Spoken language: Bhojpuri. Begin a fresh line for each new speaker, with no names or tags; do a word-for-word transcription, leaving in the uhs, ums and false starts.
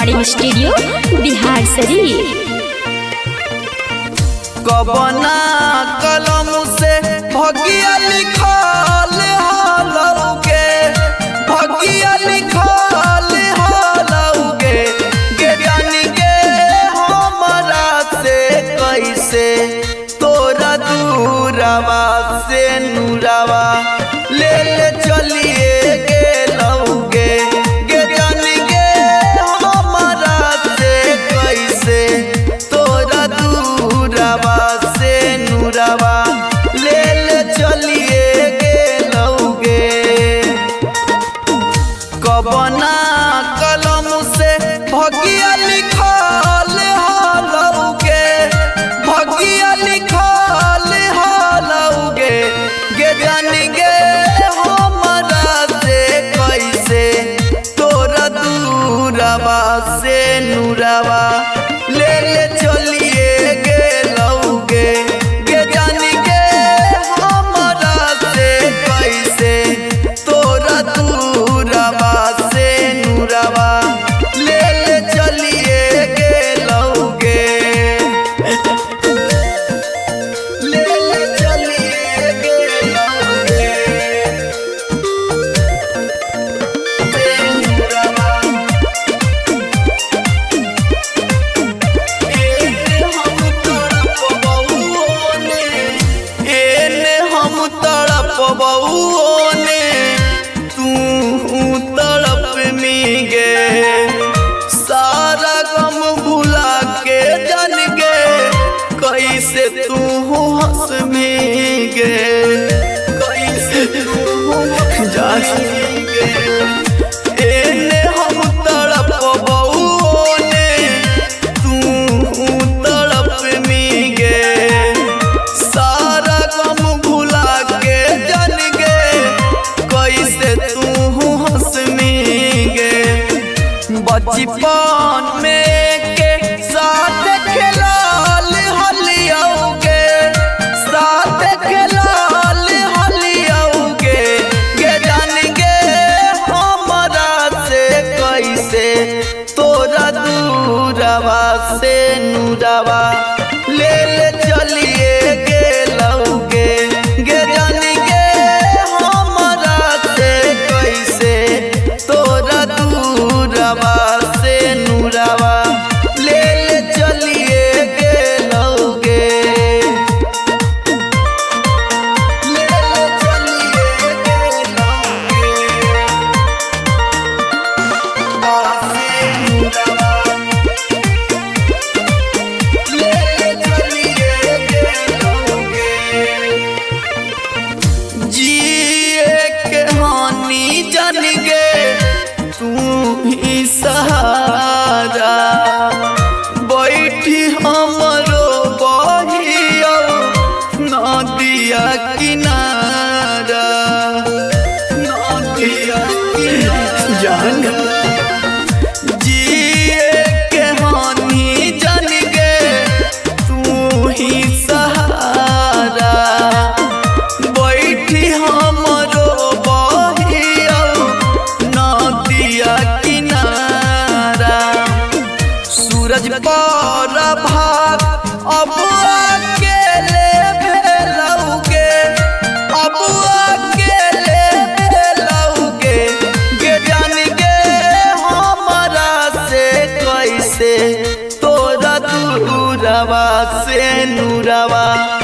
Recording studio Bihar Sharif.
कबना कलम से भगिया लिखल हालौगे भगिया लिखल हालौगे गे जानी गे हमरा से कैसे तोरा दूरवा से नूरवा ले ले चलिए गे लौगे गे जानी गे हमरा से कैसे तोरा दूरवा से नूरवा ले ले चलिए गे लौगे। कबना कलम से भगिया लिखल हालौगे भगिया लिखल हालौगे गे जानी गे हमरा से कैसे तोरा दूरवा से नूरवा ले ले चलिए गे लौगे गे जानी गे हमरा से कैसे तोरा दूरवा से नूरवा ले ले चलिए गे लौगे ले ले चलिए गे लौगे एने हम तड़प बहुने तू तड़प में गे सारा गम भुला के जन गे कैसे तू हंस में गे कैसे तू जान गे एने हम तड़प बहुने तू तड़प में गे सारा गम भुला के जन गे कैसे तू हंस में गे बचपन में के साथ खेलाल हलियाओगे साथ खेलाल हलियाओगे गे जान गे हमरा से कैसे तोरा दूरवा से नूरवा ले ले चलिए गे लौगे गे जानी गे हमरा से कैसे तोरा दूरवा से नूरवा ले ले चलिए गे लौगे ले ले चलिए गे लौगे से नूरवा ले ले चलिए गे लौगे जिए के हानि जान गे तू ही सहारा बैठी हमरो बहिया नदिया किनारा नदिया किनारा जिए के हानि जान गे तू ही सहारा बैठी हमरो बहिया नदिया किनारा सूरज पर भाग अब अकेले भेलौगे अब अकेले भेलौगे गे जान गे हमरा से कैसे तोरा दूरवा से नूरवा